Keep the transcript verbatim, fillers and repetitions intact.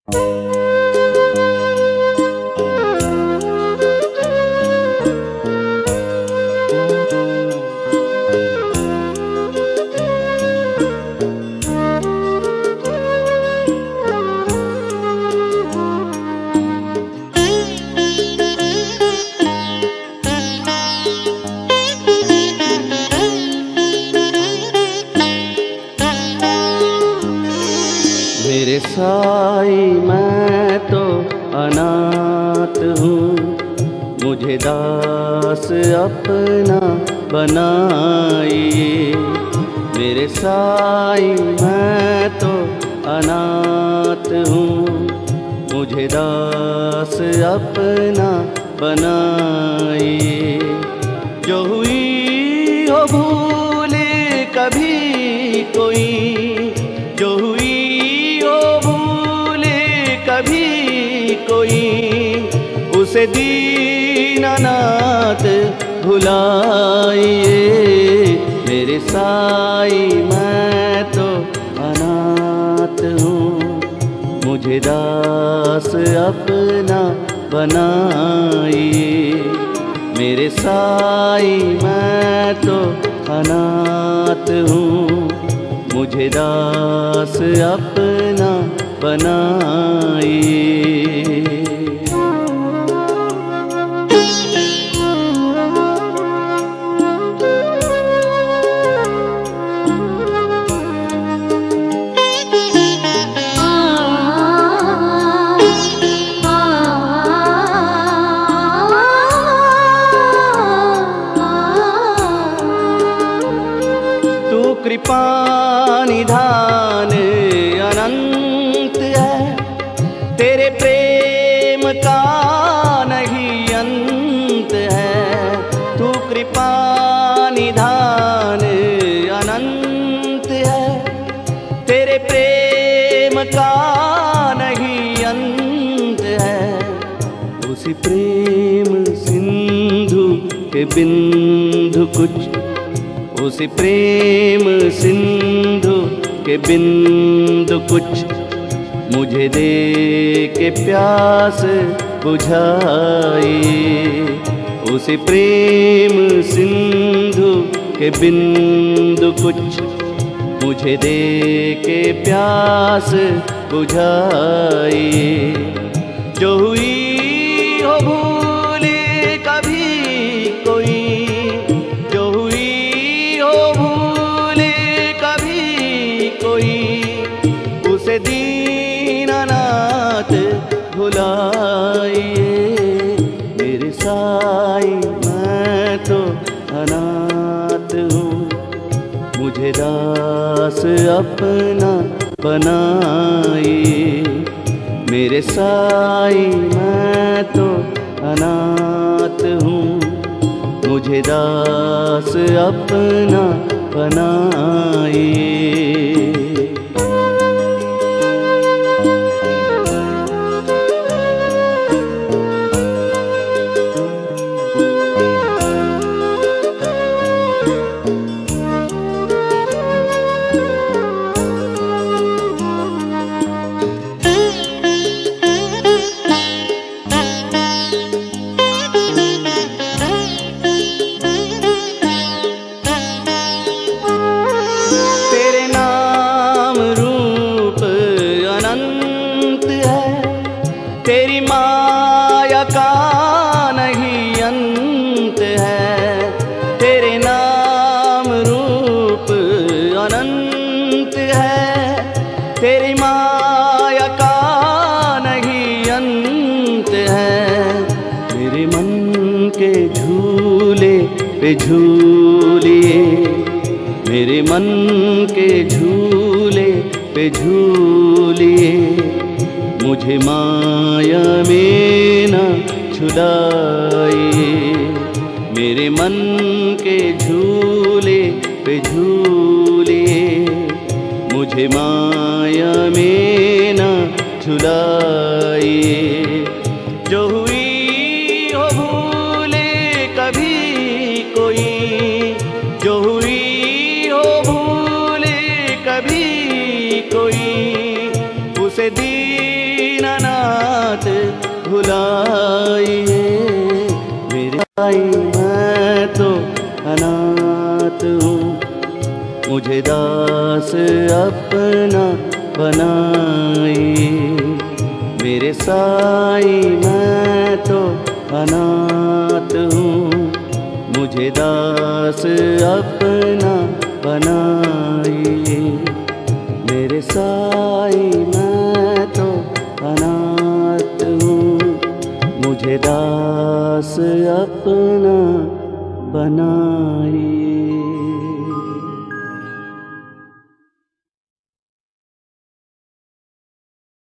मेरे साई मैं तो अनाथ हूँ, मुझे दास अपना बनाइए। मेरे साई मैं तो अनाथ हूँ, मुझे दास अपना बनाइए। जो हुई हो भूल कभी कोई, जो हुई कभी कोई, उसे दीनानाथ भुलाइए। मेरे साई मैं तो अनाथ हूँ, मुझे दास अपना बनाइए। मेरे साई मैं तो अनाथ हूँ, मुझे दास अपना बनाइए। तू कृपा निधान अनंत है, तेरे प्रेम का नहीं अंत है। तू कृपा निधान अनंत है, तेरे प्रेम का नहीं अंत है। उसी प्रेम सिंधु के बिंदु कुछ, उसी प्रेम सिंधु के बिंदु कुछ, मुझे दे के प्यास बुझाई। उसी प्रेम सिंधु के बिंदु कुछ, मुझे दे के प्यास बुझाई। जो हुई हो भूल कभी कोई, जो हुई हो भूल कभी कोई, उसे दीनानाथ भुलाइए। मेरे साई मैं तो अनाथ हूँ, मुझे दास अपना बनाइए। मेरे साई मैं तो अनाथ हूँ, मुझे दास अपना बनाइए। तेरी माया का नहीं अंत है, तेरे नाम रूप अनंत है। तेरी माया का नहीं अंत है, मेरे मन के झूले पे झूलिए। मेरे मन के झूले पे झूलिए, मुझे माया में न छुड़ाइए। मेरे मन के झूले पे झूलिए, मुझे माया में न छुड़ाइए। जो हुई हो भूल कभी कोई, जो हुई हो भूल कभी कोई, उसे दी न नात भुलाइए। मेरे साई मैं तो अनाथ हूँ, मुझे दास अपना बनाइए। मेरे साई मैं तो अनाथ हूँ, मुझे दास अपना बनाइए। मेरे साई मैं तो अनाथ हूँ, मुझे दास अपना बनाइए।